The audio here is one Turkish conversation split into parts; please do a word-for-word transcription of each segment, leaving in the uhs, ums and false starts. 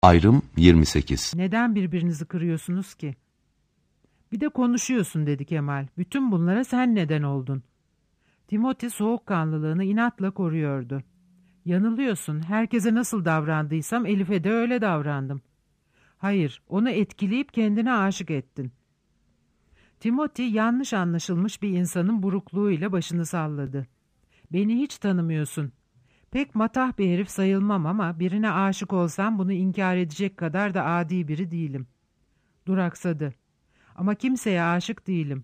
Ayrım yirmi sekiz. Neden birbirinizi kırıyorsunuz ki? Bir de konuşuyorsun dedi Kemal. Bütün bunlara sen neden oldun? Timothy soğukkanlılığını inatla koruyordu. Yanılıyorsun. Herkese nasıl davrandıysam Elif'e de öyle davrandım. Hayır, onu etkileyip kendine aşık ettin. Timothy yanlış anlaşılmış bir insanın burukluğuyla başını salladı. Beni hiç tanımıyorsun. Pek matah bir herif sayılmam ama birine aşık olsam bunu inkar edecek kadar da adi biri değilim. Duraksadı. Ama kimseye aşık değilim.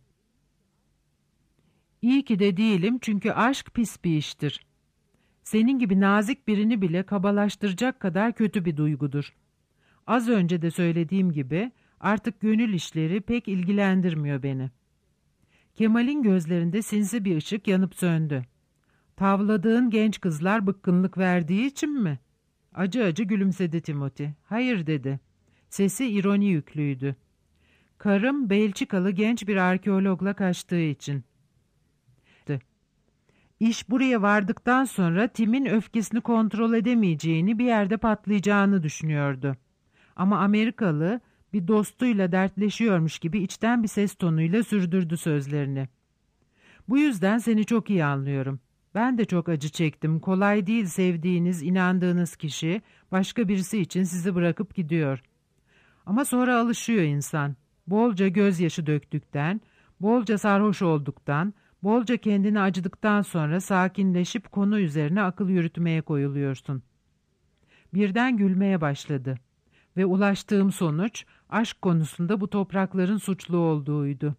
İyi ki de değilim çünkü aşk pis bir iştir. Senin gibi nazik birini bile kabalaştıracak kadar kötü bir duygudur. Az önce de söylediğim gibi artık gönül işleri pek ilgilendirmiyor beni. Kemal'in gözlerinde sinsi bir ışık yanıp söndü. Tavladığın genç kızlar bıkkınlık verdiği için mi? Acı acı gülümsedi Timothy. Hayır dedi. Sesi ironi yüklüydü. Karım Belçikalı genç bir arkeologla kaçtığı için. İş buraya vardıktan sonra Tim'in öfkesini kontrol edemeyeceğini, bir yerde patlayacağını düşünüyordu. Ama Amerikalı bir dostuyla dertleşiyormuş gibi içten bir ses tonuyla sürdürdü sözlerini. Bu yüzden seni çok iyi anlıyorum. Ben de çok acı çektim. Kolay değil sevdiğiniz, inandığınız kişi başka birisi için sizi bırakıp gidiyor. Ama sonra alışıyor insan. Bolca gözyaşı döktükten, bolca sarhoş olduktan, bolca kendini acıdıktan sonra sakinleşip konu üzerine akıl yürütmeye koyuluyorsun. Birden gülmeye başladı ve ulaştığım sonuç aşk konusunda bu toprakların suçlu olduğuydu.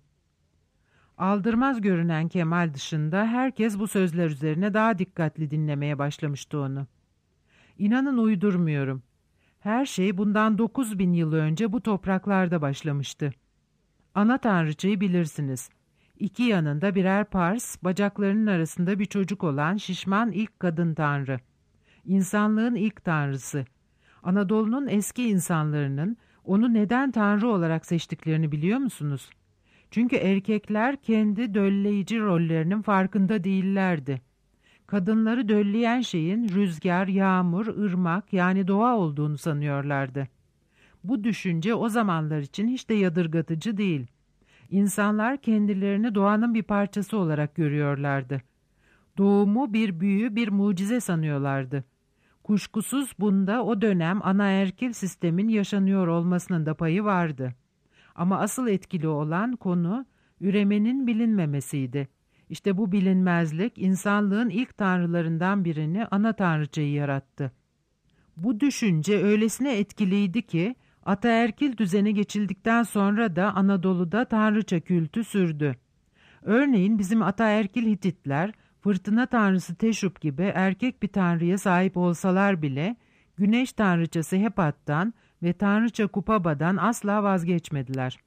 Aldırmaz görünen Kemal dışında herkes bu sözler üzerine daha dikkatli dinlemeye başlamıştı onu. İnanın uydurmuyorum. Her şey bundan dokuz bin yıl önce bu topraklarda başlamıştı. Ana tanrıçayı bilirsiniz. İki yanında birer pars, bacaklarının arasında bir çocuk olan şişman ilk kadın tanrı. İnsanlığın ilk tanrısı. Anadolu'nun eski insanlarının onu neden tanrı olarak seçtiklerini biliyor musunuz? Çünkü erkekler kendi dölleyici rollerinin farkında değillerdi. Kadınları dölleyen şeyin rüzgar, yağmur, ırmak yani doğa olduğunu sanıyorlardı. Bu düşünce o zamanlar için hiç de yadırgatıcı değil. İnsanlar kendilerini doğanın bir parçası olarak görüyorlardı. Doğumu bir büyü, bir mucize sanıyorlardı. Kuşkusuz bunda o dönem anaerkil sistemin yaşanıyor olmasının da payı vardı. Ama asıl etkili olan konu üremenin bilinmemesiydi. İşte bu bilinmezlik insanlığın ilk tanrılarından birini ana tanrıçayı yarattı. Bu düşünce öylesine etkiliydi ki ataerkil düzene geçildikten sonra da Anadolu'da tanrıça kültü sürdü. Örneğin bizim ataerkil Hititler fırtına tanrısı Teşup gibi erkek bir tanrıya sahip olsalar bile güneş tanrıçası Hepat'tan ve tanrıça Kupaba'dan asla vazgeçmediler.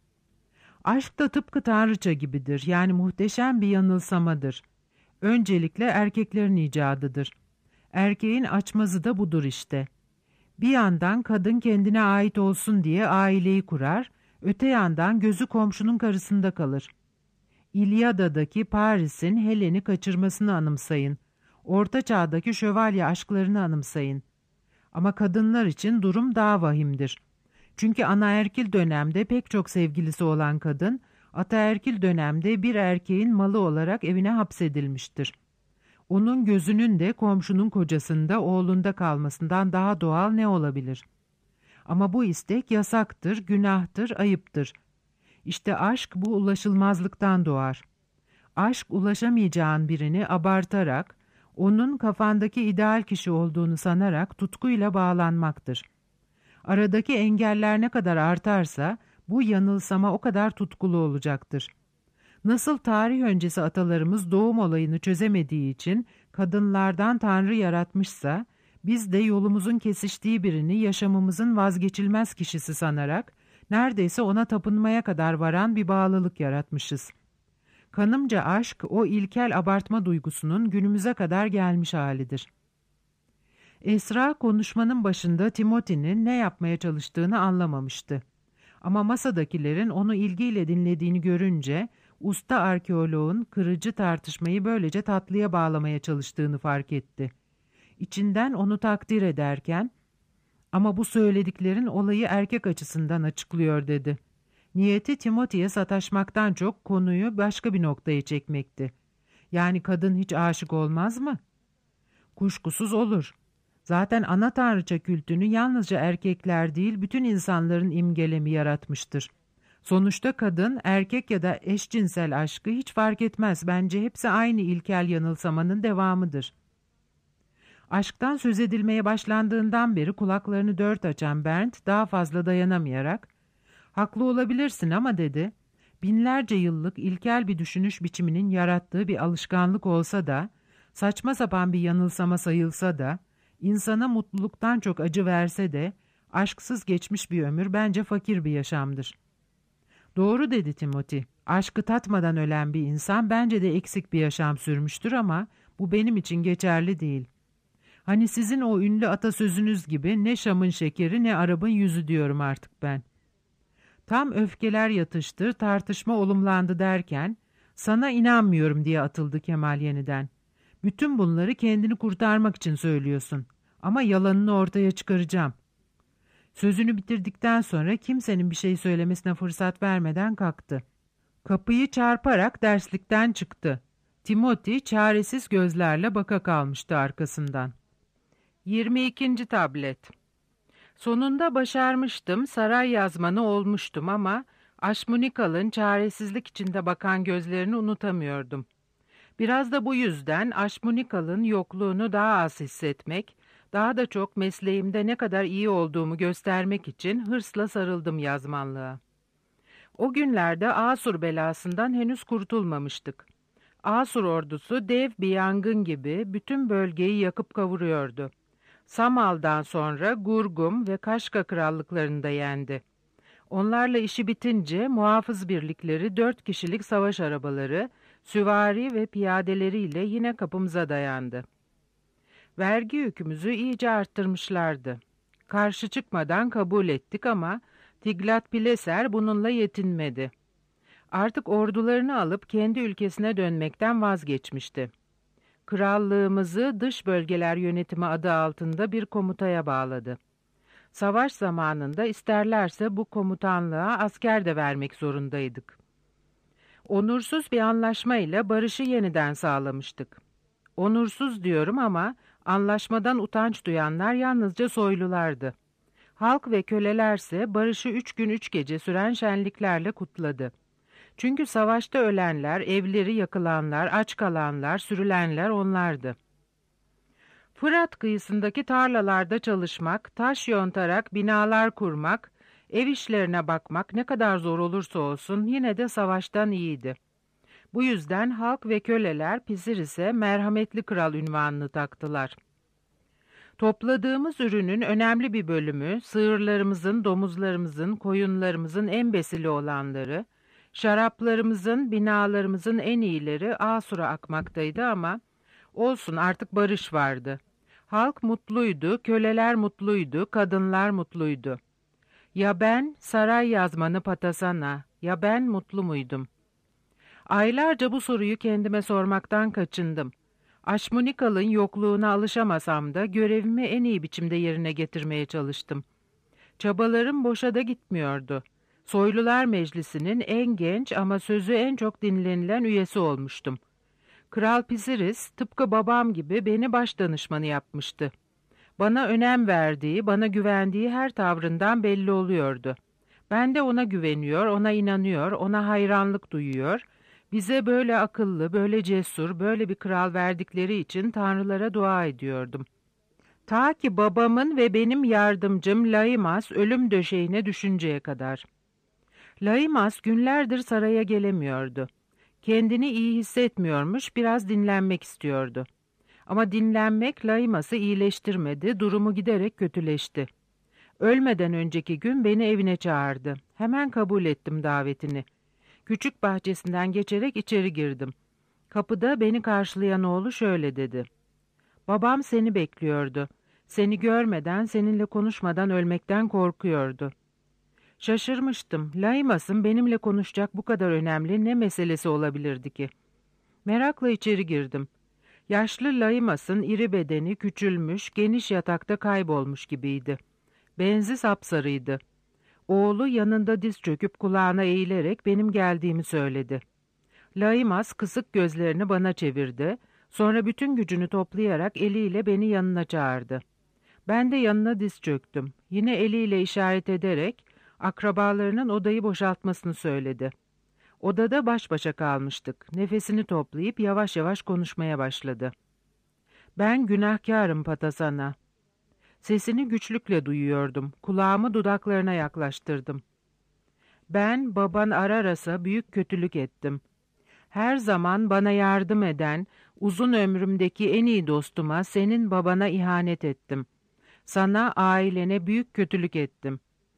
Aşk da tıpkı tanrıça gibidir, yani muhteşem bir yanılsamadır. Öncelikle erkeklerin icadıdır. Erkeğin açmazı da budur işte. Bir yandan kadın kendine ait olsun diye aileyi kurar, öte yandan gözü komşunun karısında kalır. İlyada'daki Paris'in Helen'i kaçırmasını anımsayın. Orta Çağ'daki şövalye aşklarını anımsayın. Ama kadınlar için durum daha vahimdir. Çünkü anaerkil dönemde pek çok sevgilisi olan kadın, ataerkil dönemde bir erkeğin malı olarak evine hapsedilmiştir. Onun gözünün de komşunun kocasında, oğlunda kalmasından daha doğal ne olabilir? Ama bu istek yasaktır, günahtır, ayıptır. İşte aşk bu ulaşılmazlıktan doğar. Aşk ulaşamayacağın birini abartarak, onun kafandaki ideal kişi olduğunu sanarak tutkuyla bağlanmaktır. Aradaki engeller ne kadar artarsa bu yanılsama o kadar tutkulu olacaktır. Nasıl tarih öncesi atalarımız doğum olayını çözemediği için kadınlardan Tanrı yaratmışsa, biz de yolumuzun kesiştiği birini yaşamımızın vazgeçilmez kişisi sanarak neredeyse ona tapınmaya kadar varan bir bağlılık yaratmışız. Kanımca aşk o ilkel abartma duygusunun günümüze kadar gelmiş halidir. Esra konuşmanın başında Timothy'nin ne yapmaya çalıştığını anlamamıştı. Ama masadakilerin onu ilgiyle dinlediğini görünce usta arkeoloğun kırıcı tartışmayı böylece tatlıya bağlamaya çalıştığını fark etti. İçinden onu takdir ederken, Ama bu söylediklerin olayı erkek açısından açıklıyor dedi. Niyeti Timothy'ye sataşmaktan çok konuyu başka bir noktaya çekmekti. Yani kadın hiç aşık olmaz mı? Kuşkusuz olur. Zaten ana tanrıça kültünü yalnızca erkekler değil bütün insanların imgelemi yaratmıştır. Sonuçta kadın, erkek ya da eşcinsel aşkı hiç fark etmez. Bence hepsi aynı ilkel yanılsamanın devamıdır. Aşktan söz edilmeye başlandığından beri kulaklarını dört açan Bernd daha fazla dayanamayarak "Haklı olabilirsin ama" dedi. "Binlerce yıllık ilkel bir düşünüş biçiminin yarattığı bir alışkanlık olsa da, saçma sapan bir yanılsama sayılsa da, insana mutluluktan çok acı verse de, aşksız geçmiş bir ömür bence fakir bir yaşamdır." "Doğru" dedi Timothy. "Aşkı tatmadan ölen bir insan bence de eksik bir yaşam sürmüştür ama bu benim için geçerli değil. Hani sizin o ünlü atasözünüz gibi ne Şam'ın şekeri ne Arap'ın yüzü diyorum artık ben." Tam öfkeler yatıştı, tartışma olumlandı derken, "Sana inanmıyorum" diye atıldı Kemal yeniden. "Bütün bunları kendini kurtarmak için söylüyorsun. Ama yalanını ortaya çıkaracağım." Sözünü bitirdikten sonra kimsenin bir şey söylemesine fırsat vermeden kalktı. Kapıyı çarparak derslikten çıktı. Timothy çaresiz gözlerle baka kalmıştı arkasından. yirmi ikinci tablet. Sonunda başarmıştım, saray yazmanı olmuştum ama Aşmunikal'ın çaresizlik içinde bakan gözlerini unutamıyordum. Biraz da bu yüzden Aşmunikal'ın yokluğunu daha az hissetmek, daha da çok mesleğimde ne kadar iyi olduğumu göstermek için hırsla sarıldım yazmanlığa. O günlerde Asur belasından henüz kurtulmamıştık. Asur ordusu dev bir yangın gibi bütün bölgeyi yakıp kavuruyordu. Samal'dan sonra Gurgum ve Kaşka krallıklarını da yendi. Onlarla işi bitince muhafız birlikleri dört kişilik savaş arabaları, süvari ve piyadeleriyle yine kapımıza dayandı. Vergi yükümüzü iyice arttırmışlardı. Karşı çıkmadan kabul ettik ama Tiglat-Pileser bununla yetinmedi. Artık ordularını alıp kendi ülkesine dönmekten vazgeçmişti. Krallığımızı dış bölgeler yönetimi adı altında bir komutaya bağladı. Savaş zamanında isterlerse bu komutanlığa asker de vermek zorundaydık. Onursuz bir anlaşmayla barışı yeniden sağlamıştık. Onursuz diyorum ama anlaşmadan utanç duyanlar yalnızca soylulardı. Halk ve kölelerse barışı üç gün üç gece süren şenliklerle kutladı. Çünkü savaşta ölenler, evleri yakılanlar, aç kalanlar, sürülenler onlardı. Fırat kıyısındaki tarlalarda çalışmak, taş yontarak binalar kurmak, ev işlerine bakmak ne kadar zor olursa olsun yine de savaştan iyiydi. Bu yüzden halk ve köleler Pisiris'e merhametli kral unvanını taktılar. Topladığımız ürünün önemli bir bölümü, sığırlarımızın, domuzlarımızın, koyunlarımızın en besili olanları, şaraplarımızın, binalarımızın en iyileri Asur'a akmaktaydı ama olsun artık barış vardı. Halk mutluydu, köleler mutluydu, kadınlar mutluydu. Ya ben saray yazmanı Patasana, ya ben mutlu muydum? Aylarca bu soruyu kendime sormaktan kaçındım. Aşmunikal'ın yokluğuna alışamasam da görevimi en iyi biçimde yerine getirmeye çalıştım. Çabalarım boşa da gitmiyordu. Soylular Meclisi'nin en genç ama sözü en çok dinlenilen üyesi olmuştum. Kral Pisiris tıpkı babam gibi beni baş danışmanı yapmıştı. Bana önem verdiği, bana güvendiği her tavrından belli oluyordu. Ben de ona güveniyor, ona inanıyor, ona hayranlık duyuyor. Bize böyle akıllı, böyle cesur, böyle bir kral verdikleri için tanrılara dua ediyordum. Ta ki babamın ve benim yardımcım Laimas ölüm döşeğine düşünceye kadar. Laimas günlerdir saraya gelemiyordu. Kendini iyi hissetmiyormuş, biraz dinlenmek istiyordu. Ama dinlenmek Laimas'ı iyileştirmedi, durumu giderek kötüleşti. Ölmeden önceki gün beni evine çağırdı. Hemen kabul ettim davetini. Küçük bahçesinden geçerek içeri girdim. Kapıda beni karşılayan oğlu şöyle dedi. "Babam seni bekliyordu. Seni görmeden, seninle konuşmadan ölmekten korkuyordu." Şaşırmıştım. Laimas'ın benimle konuşacak bu kadar önemli ne meselesi olabilirdi ki? Merakla içeri girdim. Yaşlı Laimas'ın iri bedeni küçülmüş, geniş yatakta kaybolmuş gibiydi. Benzi sapsarıydı. Oğlu yanında diz çöküp kulağına eğilerek benim geldiğimi söyledi. Laimas kısık gözlerini bana çevirdi. Sonra bütün gücünü toplayarak eliyle beni yanına çağırdı. Ben de yanına diz çöktüm. Yine eliyle işaret ederek akrabalarının odayı boşaltmasını söyledi. Odada baş başa kalmıştık. Nefesini toplayıp yavaş yavaş konuşmaya başladı. Ben günahkarım Patasana. Sesini güçlükle duyuyordum. Kulağımı dudaklarına yaklaştırdım. Ben baban Araras'a büyük kötülük ettim. Her zaman bana yardım eden, uzun ömrümdeki en iyi dostuma, senin babana ihanet ettim. Sana, ailene büyük kötülük ettim.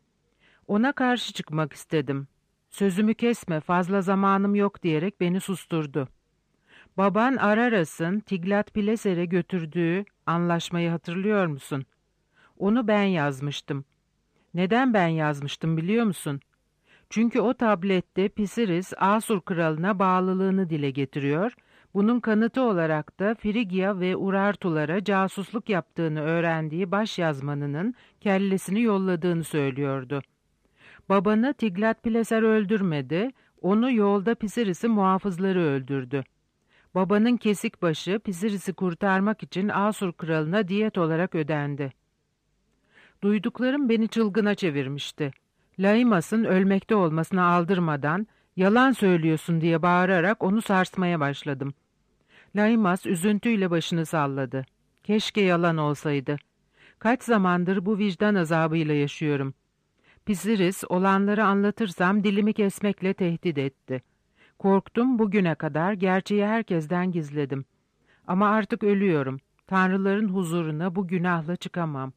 Ona karşı çıkmak istedim. Sözümü kesme, fazla zamanım yok diyerek beni susturdu. Baban Araras'ın Tiglat-Pileser'e götürdüğü anlaşmayı hatırlıyor musun? Onu ben yazmıştım. Neden ben yazmıştım biliyor musun? Çünkü o tablette Pisiris, Asur kralına bağlılığını dile getiriyor, bunun kanıtı olarak da Frigya ve Urartulara casusluk yaptığını öğrendiği başyazmanının kellesini yolladığını söylüyordu. Babanı Tiglat-Pileser öldürmedi, onu yolda Pisiris'in muhafızları öldürdü. Babanın kesik başı Pisiris'i kurtarmak için Asur kralına diyet olarak ödendi. Duyduklarım beni çılgına çevirmişti. Laimas'ın ölmekte olmasına aldırmadan yalan söylüyorsun diye bağırarak onu sarsmaya başladım. Laimas üzüntüyle başını salladı. Keşke yalan olsaydı. Kaç zamandır bu vicdan azabıyla yaşıyorum. Pisiris olanları anlatırsam dilimi kesmekle tehdit etti. Korktum bugüne kadar gerçeği herkesten gizledim. Ama artık ölüyorum. Tanrıların huzuruna bu günahla çıkamam.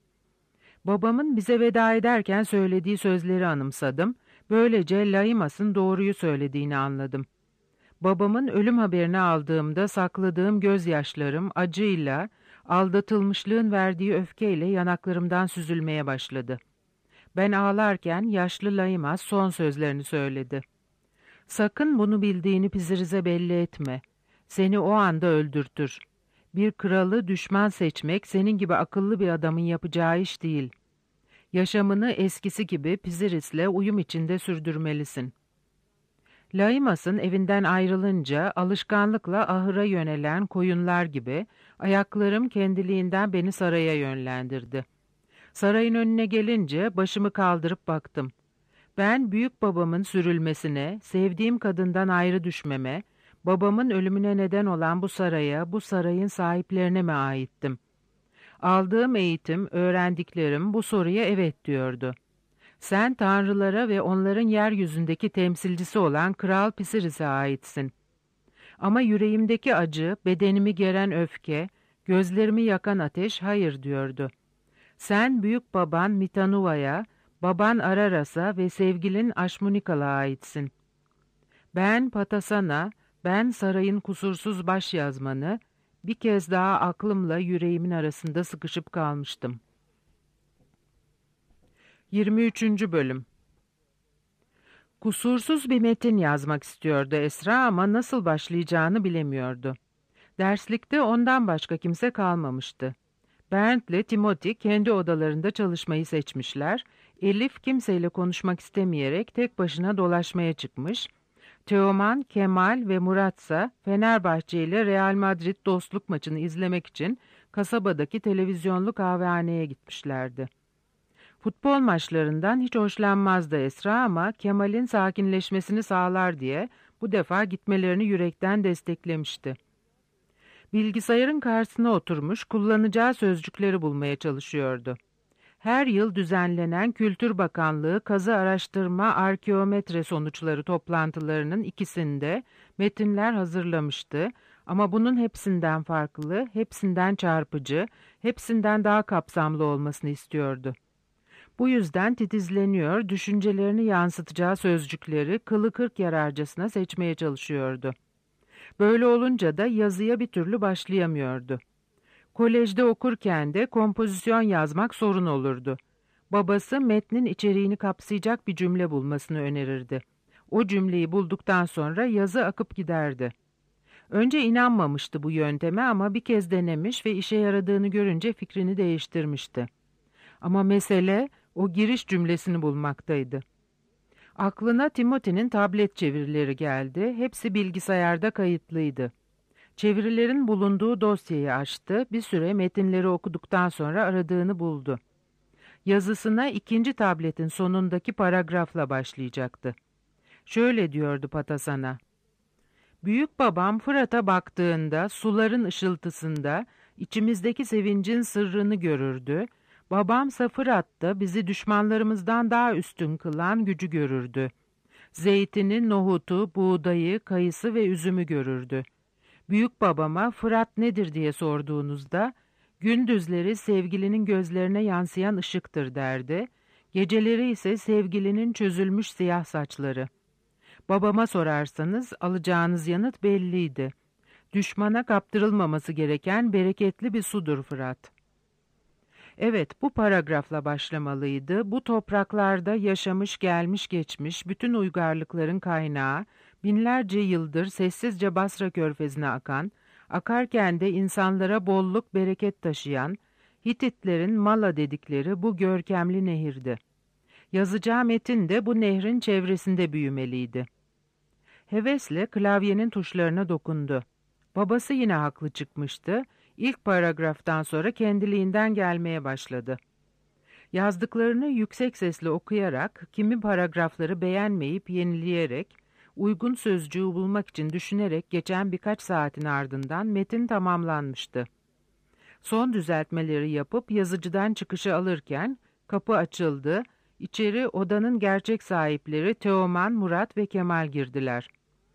Babamın bize veda ederken söylediği sözleri anımsadım. Böylece Laimas'ın doğruyu söylediğini anladım. Babamın ölüm haberini aldığımda sakladığım gözyaşlarım acıyla, aldatılmışlığın verdiği öfkeyle yanaklarımdan süzülmeye başladı. Ben ağlarken yaşlı Laimas son sözlerini söyledi. Sakın bunu bildiğini Pisiris'e belli etme. Seni o anda öldürtür. Bir kralı düşman seçmek senin gibi akıllı bir adamın yapacağı iş değil. Yaşamını eskisi gibi Pisiris'le uyum içinde sürdürmelisin. Laimas'ın evinden ayrılınca alışkanlıkla ahıra yönelen koyunlar gibi ayaklarım kendiliğinden beni saraya yönlendirdi. Sarayın önüne gelince başımı kaldırıp baktım. Ben büyük babamın sürülmesine, sevdiğim kadından ayrı düşmeme, babamın ölümüne neden olan bu saraya, bu sarayın sahiplerine mi aittim? Aldığım eğitim, öğrendiklerim bu soruya evet diyordu. Sen tanrılara ve onların yeryüzündeki temsilcisi olan Kral Pisiris'e aitsin. Ama yüreğimdeki acı, bedenimi geren öfke, gözlerimi yakan ateş hayır diyordu. Sen büyük baban Mitanuva'ya, baban Araras'a ve sevgilin Aşmunikal'a aitsin. Ben Patasana, ben sarayın kusursuz başyazmanı, bir kez daha aklımla yüreğimin arasında sıkışıp kalmıştım. yirmi üçüncü Bölüm. Kusursuz bir metin yazmak istiyordu Esra ama nasıl başlayacağını bilemiyordu. Derslikte ondan başka kimse kalmamıştı. Bernd ile Timothy kendi odalarında çalışmayı seçmişler. Elif kimseyle konuşmak istemeyerek tek başına dolaşmaya çıkmış. Teoman, Kemal ve Muratsa Fenerbahçe ile Real Madrid dostluk maçını izlemek için kasabadaki televizyonlu kahvehaneye gitmişlerdi. Futbol maçlarından hiç hoşlanmazdı Esra ama Kemal'in sakinleşmesini sağlar diye bu defa gitmelerini yürekten desteklemişti. Bilgisayarın karşısına oturmuş kullanacağı sözcükleri bulmaya çalışıyordu. Her yıl düzenlenen Kültür Bakanlığı Kazı Araştırma Arkeometre sonuçları toplantılarının ikisinde metinler hazırlamıştı ama bunun hepsinden farklı, hepsinden çarpıcı, hepsinden daha kapsamlı olmasını istiyordu. Bu yüzden titizleniyor, düşüncelerini yansıtacağı sözcükleri kılı kırk yararcasına seçmeye çalışıyordu. Böyle olunca da yazıya bir türlü başlayamıyordu. Kolejde okurken de kompozisyon yazmak sorun olurdu. Babası metnin içeriğini kapsayacak bir cümle bulmasını önerirdi. O cümleyi bulduktan sonra yazı akıp giderdi. Önce inanmamıştı bu yönteme ama bir kez denemiş ve işe yaradığını görünce fikrini değiştirmişti. Ama mesele o giriş cümlesini bulmaktaydı. Aklına Timothy'nin tablet çevirileri geldi. Hepsi bilgisayarda kayıtlıydı. Çevirilerin bulunduğu dosyayı açtı. Bir süre metinleri okuduktan sonra aradığını buldu. Yazısına ikinci tabletin sonundaki paragrafla başlayacaktı. Şöyle diyordu Patasan'a. Büyük babam Fırat'a baktığında suların ışıltısında içimizdeki sevincin sırrını görürdü. Babamsa Fırat'ta bizi düşmanlarımızdan daha üstün kılan gücü görürdü. Zeytini, nohutu, buğdayı, kayısı ve üzümü görürdü. Büyük babama Fırat nedir diye sorduğunuzda, gündüzleri sevgilinin gözlerine yansıyan ışıktır derdi, geceleri ise sevgilinin çözülmüş siyah saçları. Babama sorarsanız alacağınız yanıt belliydi. Düşmana kaptırılmaması gereken bereketli bir sudur Fırat. Evet, bu paragrafla başlamalıydı. Bu topraklarda yaşamış, gelmiş, geçmiş bütün uygarlıkların kaynağı, binlerce yıldır sessizce Basra körfezine akan, akarken de insanlara bolluk bereket taşıyan, Hititlerin Mala dedikleri bu görkemli nehirdi. Yazacağı metin de bu nehrin çevresinde büyümeliydi. Hevesle klavyenin tuşlarına dokundu. Babası yine haklı çıkmıştı. İlk paragraftan sonra kendiliğinden gelmeye başladı. Yazdıklarını yüksek sesle okuyarak, kimi paragrafları beğenmeyip yenileyerek, uygun sözcüğü bulmak için düşünerek geçen birkaç saatin ardından metin tamamlanmıştı. Son düzeltmeleri yapıp yazıcıdan çıkışı alırken kapı açıldı, içeri odanın gerçek sahipleri Teoman, Murat ve Kemal girdiler.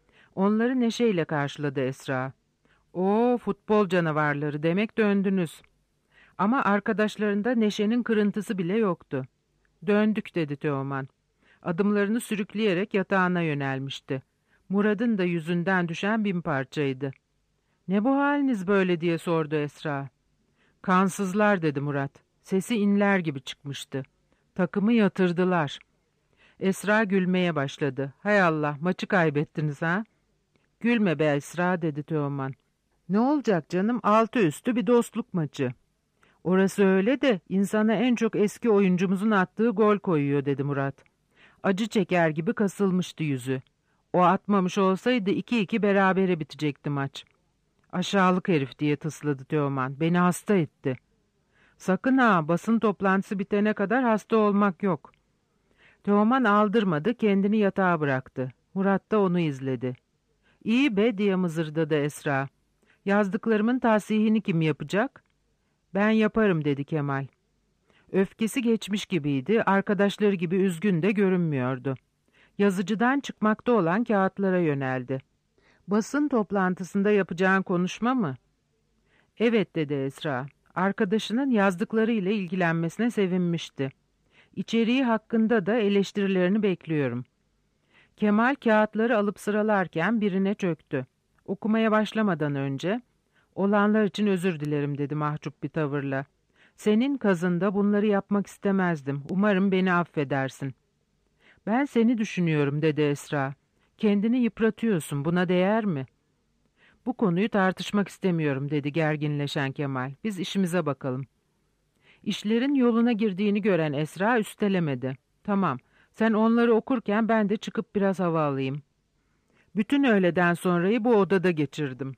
Onları neşeyle karşıladı Esra. "Oo, futbol canavarları, demek döndünüz." Ama arkadaşlarında neşenin kırıntısı bile yoktu. "Döndük," dedi Teoman. Adımlarını sürükleyerek yatağına yönelmişti. Murat'ın da yüzünden düşen bin parçaydı. "Ne bu haliniz böyle?" diye sordu Esra. "Kansızlar," dedi Murat. Sesi inler gibi çıkmıştı. "Takımı yatırdılar." Esra gülmeye başladı. "Hay Allah, maçı kaybettiniz ha?" "Gülme be Esra," dedi Teoman. "Ne olacak canım, altı üstü bir dostluk maçı." "Orası öyle de insana en çok eski oyuncumuzun attığı gol koyuyor," dedi Murat. Acı çeker gibi kasılmıştı yüzü. "O atmamış olsaydı iki iki berabere bitecekti maç." "Aşağılık herif," diye tısladı Teoman. "Beni hasta etti." "Sakın ha, basın toplantısı bitene kadar hasta olmak yok." Teoman aldırmadı, kendini yatağa bıraktı. Murat da onu izledi. "İyi be," diye mızırdadı Esra. "Yazdıklarımın tasihini kim yapacak?" "Ben yaparım," dedi Kemal. Öfkesi geçmiş gibiydi, arkadaşları gibi üzgün de görünmüyordu. Yazıcıdan çıkmakta olan kağıtlara yöneldi. "Basın toplantısında yapacağın konuşma mı?" "Evet," dedi Esra. Arkadaşının yazdıklarıyla ilgilenmesine sevinmişti. "İçeriği hakkında da eleştirilerini bekliyorum." Kemal kağıtları alıp sıralarken birine çöktü. Okumaya başlamadan önce, "Olanlar için özür dilerim," dedi mahcup bir tavırla. "Senin kazında bunları yapmak istemezdim. Umarım beni affedersin." "Ben seni düşünüyorum," dedi Esra. "Kendini yıpratıyorsun. Buna değer mi?" "Bu konuyu tartışmak istemiyorum," dedi gerginleşen Kemal. "Biz işimize bakalım." İşlerin yoluna girdiğini gören Esra üstelemedi. "Tamam, sen onları okurken ben de çıkıp biraz hava alayım." Bütün öğleden sonrayı bu odada geçirdim.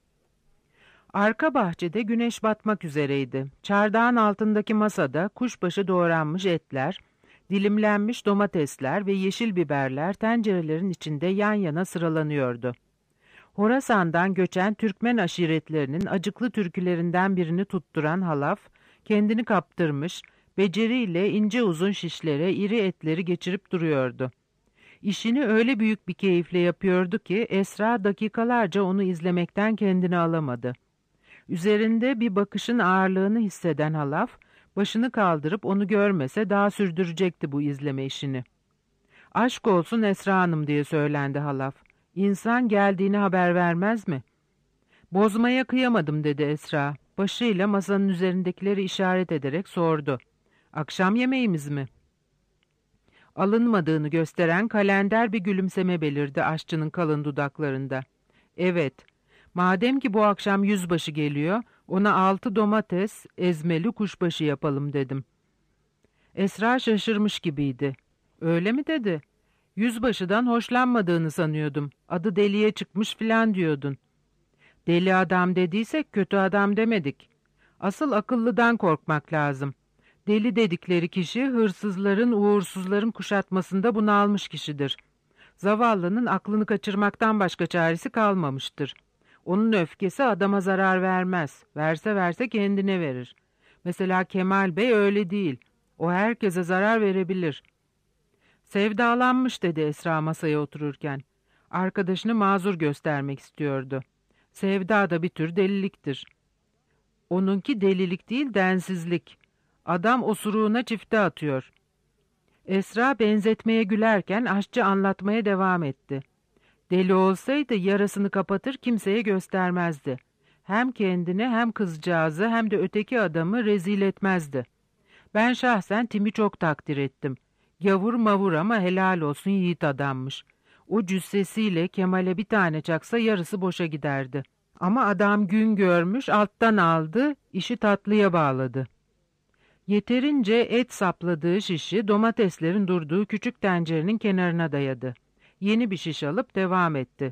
Arka bahçede güneş batmak üzereydi. Çardağın altındaki masada kuşbaşı doğranmış etler, dilimlenmiş domatesler ve yeşil biberler tencerelerin içinde yan yana sıralanıyordu. Horasan'dan göçen Türkmen aşiretlerinin acıklı türkülerinden birini tutturan halaf, kendini kaptırmış, beceriyle ince uzun şişlere iri etleri geçirip duruyordu. İşini öyle büyük bir keyifle yapıyordu ki Esra dakikalarca onu izlemekten kendini alamadı. Üzerinde bir bakışın ağırlığını hisseden halaf, başını kaldırıp onu görmese daha sürdürecekti bu izleme işini. "Aşk olsun Esra Hanım," diye söylendi halaf. "İnsan geldiğini haber vermez mi?" "Bozmaya kıyamadım," dedi Esra. Başıyla masanın üzerindekileri işaret ederek sordu. "Akşam yemeğimiz mi?" Alınmadığını gösteren kalender bir gülümseme belirdi aşçının kalın dudaklarında. "Evet, madem ki bu akşam yüzbaşı geliyor, ona altı domates, ezmeli kuşbaşı yapalım," dedim. Esra şaşırmış gibiydi. Öyle mi dedi? Yüzbaşıdan hoşlanmadığını sanıyordum. Adı deliye çıkmış filan diyordun. Deli adam dediysek kötü adam demedik. Asıl akıllıdan korkmak lazım. Deli dedikleri kişi hırsızların, uğursuzların kuşatmasında bunalmış kişidir. Zavallının aklını kaçırmaktan başka çaresi kalmamıştır. Onun öfkesi adama zarar vermez. Verse verse kendine verir. Mesela Kemal Bey öyle değil. O herkese zarar verebilir. Sevdalanmış dedi Esra masaya otururken. Arkadaşını mazur göstermek istiyordu. Sevda da bir tür deliliktir. Onunki delilik değil, densizlik. Adam osuruğuna çifte atıyor. Esra benzetmeye gülerken aşçı anlatmaya devam etti. Deli olsaydı yarasını kapatır kimseye göstermezdi. Hem kendini hem kızcağızı hem de öteki adamı rezil etmezdi. Ben şahsen Tim'i çok takdir ettim. Gavur mavur ama helal olsun yiğit adammış. O cüssesiyle Kemal'e bir tane çaksa yarısı boşa giderdi. Ama adam gün görmüş, alttan aldı, işi tatlıya bağladı. Yeterince et sapladığı şişi domateslerin durduğu küçük tencerenin kenarına dayadı. Yeni bir şiş alıp devam etti.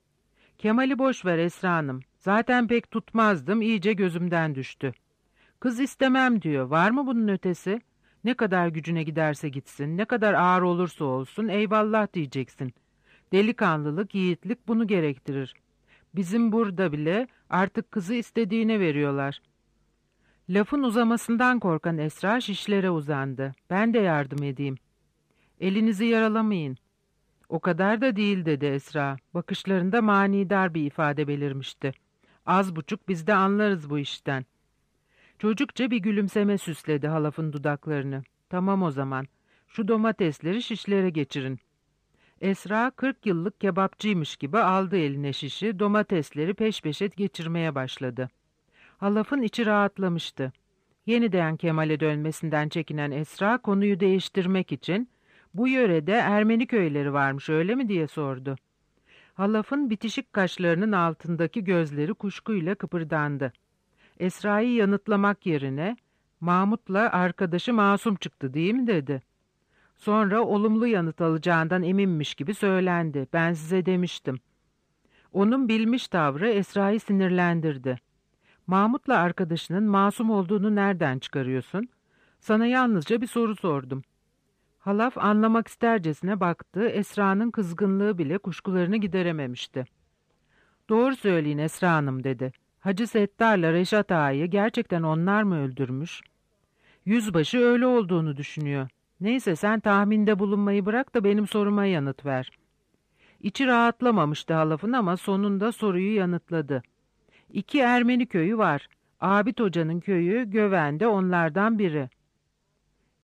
Kemal'i boş ver Esra Hanım. Zaten pek tutmazdım, iyice gözümden düştü. Kız istemem diyor. Var mı bunun ötesi? Ne kadar gücüne giderse gitsin, ne kadar ağır olursa olsun eyvallah diyeceksin. Delikanlılık, yiğitlik bunu gerektirir. Bizim burada bile artık kızı istediğine veriyorlar. Lafın uzamasından korkan Esra şişlere uzandı. Ben de yardım edeyim. Elinizi yaralamayın. O kadar da değil dedi Esra. Bakışlarında manidar bir ifade belirmişti. Az buçuk biz de anlarız bu işten. Çocukça bir gülümseme süsledi halafın dudaklarını. Tamam o zaman. Şu domatesleri şişlere geçirin. Esra kırk yıllık kebapçıymış gibi aldı eline şişi, domatesleri peş peşe geçirmeye başladı. Halafın içi rahatlamıştı. Yeniden Kemal'e dönmesinden çekinen Esra konuyu değiştirmek için bu yörede Ermeni köyleri varmış öyle mi diye sordu. Halafın bitişik kaşlarının altındaki gözleri kuşkuyla kıpırdandı. Esra'yı yanıtlamak yerine Mahmut'la arkadaşı masum çıktı değil mi dedi. Sonra olumlu yanıt alacağından eminmiş gibi söylendi. Ben size demiştim. Onun bilmiş tavrı Esra'yı sinirlendirdi. Mahmut'la arkadaşının masum olduğunu nereden çıkarıyorsun? Sana yalnızca bir soru sordum. Halaf anlamak istercesine baktı, Esra'nın kızgınlığı bile kuşkularını giderememişti. Doğru söyleyin Esra Hanım dedi. Hacı Settar'la Reşat Ağa'yı gerçekten onlar mı öldürmüş? Yüzbaşı öyle olduğunu düşünüyor. Neyse sen tahminde bulunmayı bırak da benim soruma yanıt ver. İçi rahatlamamıştı halafın ama sonunda soruyu yanıtladı. İki Ermeni köyü var. Abit Hoca'nın köyü Göven'de onlardan biri.